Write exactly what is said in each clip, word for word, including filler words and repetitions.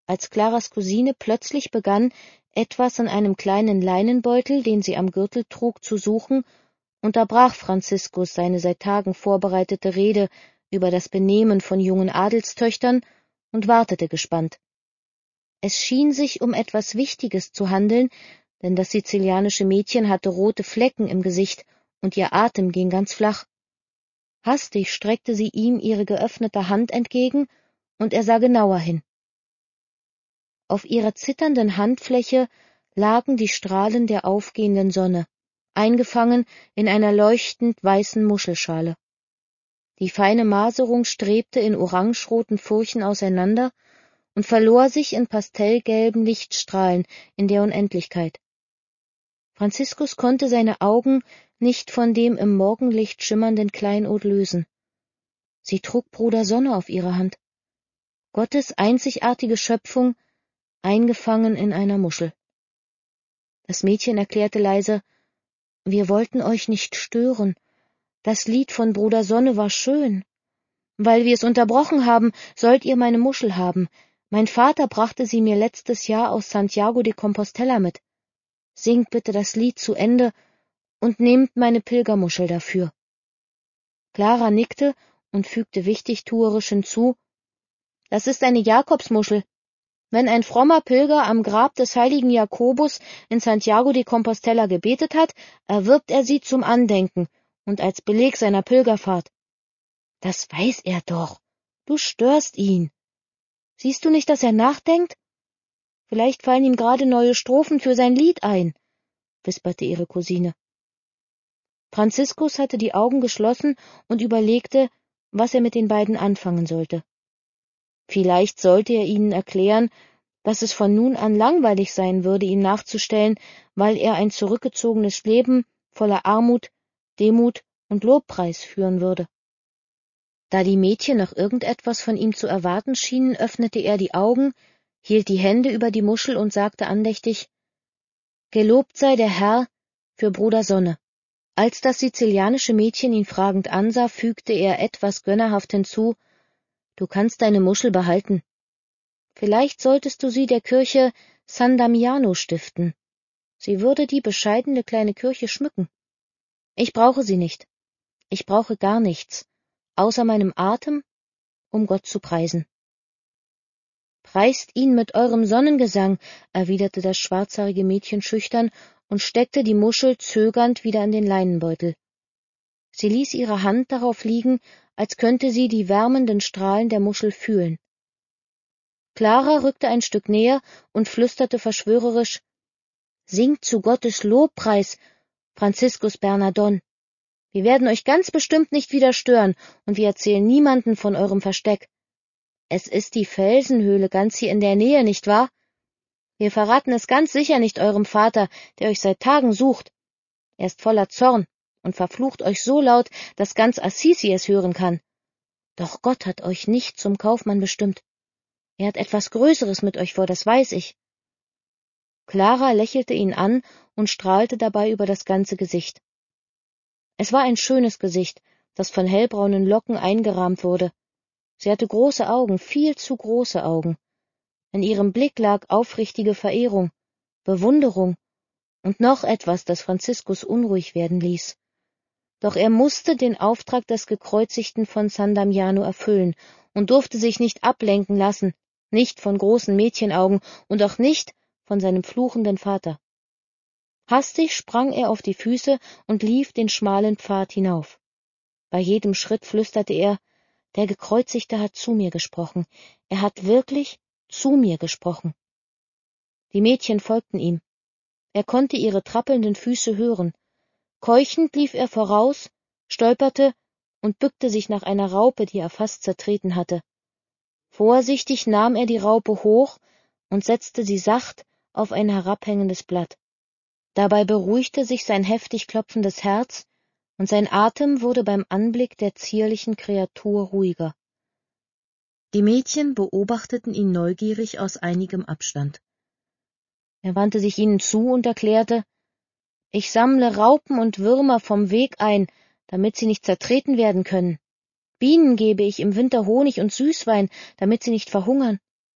als Claras Cousine plötzlich begann, etwas in einem kleinen Leinenbeutel, den sie am Gürtel trug, zu suchen, unterbrach Franziskus seine seit Tagen vorbereitete Rede über das Benehmen von jungen Adelstöchtern und wartete gespannt. Es schien sich um etwas Wichtiges zu handeln, denn das sizilianische Mädchen hatte rote Flecken im Gesicht und ihr Atem ging ganz flach. Hastig streckte sie ihm ihre geöffnete Hand entgegen, und er sah genauer hin. Auf ihrer zitternden Handfläche lagen die Strahlen der aufgehenden Sonne, eingefangen in einer leuchtend weißen Muschelschale. Die feine Maserung strebte in orangeroten Furchen auseinander und verlor sich in pastellgelben Lichtstrahlen in der Unendlichkeit. Franziskus konnte seine Augen nicht von dem im Morgenlicht schimmernden Kleinod lösen. Sie trug Bruder Sonne auf ihrer Hand. Gottes einzigartige Schöpfung, eingefangen in einer Muschel. Das Mädchen erklärte leise: »Wir wollten euch nicht stören. Das Lied von Bruder Sonne war schön. Weil wir es unterbrochen haben, sollt ihr meine Muschel haben. Mein Vater brachte sie mir letztes Jahr aus Santiago de Compostela mit. Singt bitte das Lied zu Ende und nehmt meine Pilgermuschel dafür.« Clara nickte und fügte wichtigtuerisch hinzu: »Das ist eine Jakobsmuschel. Wenn ein frommer Pilger am Grab des heiligen Jakobus in Santiago de Compostela gebetet hat, erwirbt er sie zum Andenken und als Beleg seiner Pilgerfahrt.« »Das weiß er doch. Du störst ihn. Siehst du nicht, dass er nachdenkt? Vielleicht fallen ihm gerade neue Strophen für sein Lied ein«, wisperte ihre Cousine. Franziskus hatte die Augen geschlossen und überlegte, was er mit den beiden anfangen sollte. Vielleicht sollte er ihnen erklären, dass es von nun an langweilig sein würde, ihm nachzustellen, weil er ein zurückgezogenes Leben voller Armut, Demut und Lobpreis führen würde. Da die Mädchen noch irgendetwas von ihm zu erwarten schienen, öffnete er die Augen, hielt die Hände über die Muschel und sagte andächtig: »Gelobt sei der Herr für Bruder Sonne.« Als das sizilianische Mädchen ihn fragend ansah, fügte er etwas gönnerhaft hinzu: »Du kannst deine Muschel behalten. Vielleicht solltest du sie der Kirche San Damiano stiften. Sie würde die bescheidene kleine Kirche schmücken. Ich brauche sie nicht. Ich brauche gar nichts, außer meinem Atem, um Gott zu preisen.« »Preist ihn mit eurem Sonnengesang«, erwiderte das schwarzhaarige Mädchen schüchtern und steckte die Muschel zögernd wieder in den Leinenbeutel. Sie ließ ihre Hand darauf liegen, als könnte sie die wärmenden Strahlen der Muschel fühlen. Clara rückte ein Stück näher und flüsterte verschwörerisch: »Singt zu Gottes Lobpreis, Franziskus Bernardon. Wir werden euch ganz bestimmt nicht wieder stören, und wir erzählen niemanden von eurem Versteck. Es ist die Felsenhöhle ganz hier in der Nähe, nicht wahr? Wir verraten es ganz sicher nicht eurem Vater, der euch seit Tagen sucht. Er ist voller Zorn und verflucht euch so laut, dass ganz Assisi es hören kann. Doch Gott hat euch nicht zum Kaufmann bestimmt. Er hat etwas Größeres mit euch vor, das weiß ich.« Clara lächelte ihn an und strahlte dabei über das ganze Gesicht. Es war ein schönes Gesicht, das von hellbraunen Locken eingerahmt wurde. Sie hatte große Augen, viel zu große Augen. In ihrem Blick lag aufrichtige Verehrung, Bewunderung und noch etwas, das Franziskus unruhig werden ließ. Doch er musste den Auftrag des Gekreuzigten von San Damiano erfüllen und durfte sich nicht ablenken lassen, nicht von großen Mädchenaugen und auch nicht von seinem fluchenden Vater. Hastig sprang er auf die Füße und lief den schmalen Pfad hinauf. Bei jedem Schritt flüsterte er: »Der Gekreuzigte hat zu mir gesprochen. Er hat wirklich zu mir gesprochen.« Die Mädchen folgten ihm. Er konnte ihre trappelnden Füße hören. Keuchend lief er voraus, stolperte und bückte sich nach einer Raupe, die er fast zertreten hatte. Vorsichtig nahm er die Raupe hoch und setzte sie sacht auf ein herabhängendes Blatt. Dabei beruhigte sich sein heftig klopfendes Herz, und sein Atem wurde beim Anblick der zierlichen Kreatur ruhiger. Die Mädchen beobachteten ihn neugierig aus einigem Abstand. Er wandte sich ihnen zu und erklärte: »Ich sammle Raupen und Würmer vom Weg ein, damit sie nicht zertreten werden können. Bienen gebe ich im Winter Honig und Süßwein, damit sie nicht verhungern.«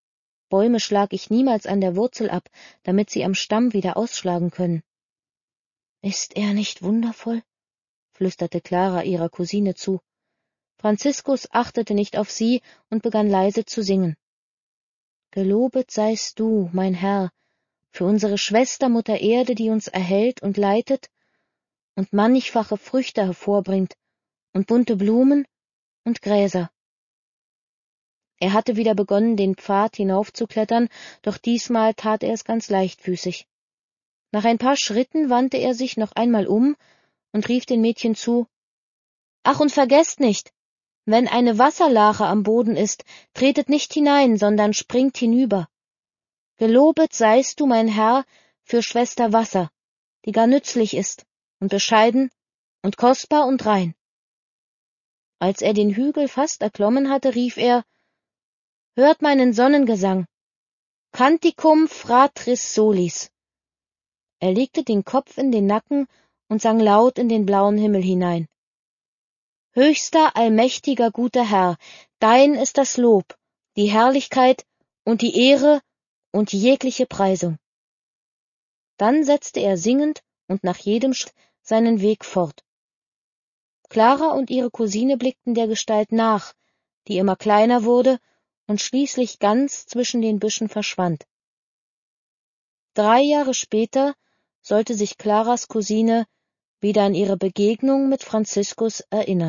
Bäume schlag ich niemals an der Wurzel ab, damit sie am Stamm wieder ausschlagen können. »Ist er nicht wundervoll?« flüsterte Clara ihrer Cousine zu. Franziskus achtete nicht auf sie und begann leise zu singen. »Gelobet seist du, mein Herr, für unsere Schwester Mutter Erde, die uns erhält und leitet und mannigfache Früchte hervorbringt und bunte Blumen und Gräser.« Er hatte wieder begonnen, den Pfad hinaufzuklettern, doch diesmal tat er es ganz leichtfüßig. Nach ein paar Schritten wandte er sich noch einmal um und rief den Mädchen zu: »Ach, und vergesst nicht, wenn eine Wasserlache am Boden ist, tretet nicht hinein, sondern springt hinüber. Gelobet seist du, mein Herr, für Schwester Wasser, die gar nützlich ist und bescheiden und kostbar und rein.« Als er den Hügel fast erklommen hatte, rief er: »Hört meinen Sonnengesang, Canticum Fratris Solis.« Er legte den Kopf in den Nacken und sang laut in den blauen Himmel hinein. »Höchster, allmächtiger, guter Herr, dein ist das Lob, die Herrlichkeit und die Ehre und jegliche Preisung.« Dann setzte er singend und nach jedem Schritt seinen Weg fort. Clara und ihre Cousine blickten der Gestalt nach, die immer kleiner wurde und schließlich ganz zwischen den Büschen verschwand. Drei Jahre später sollte sich Claras Cousine wieder an ihre Begegnung mit Franziskus erinnern.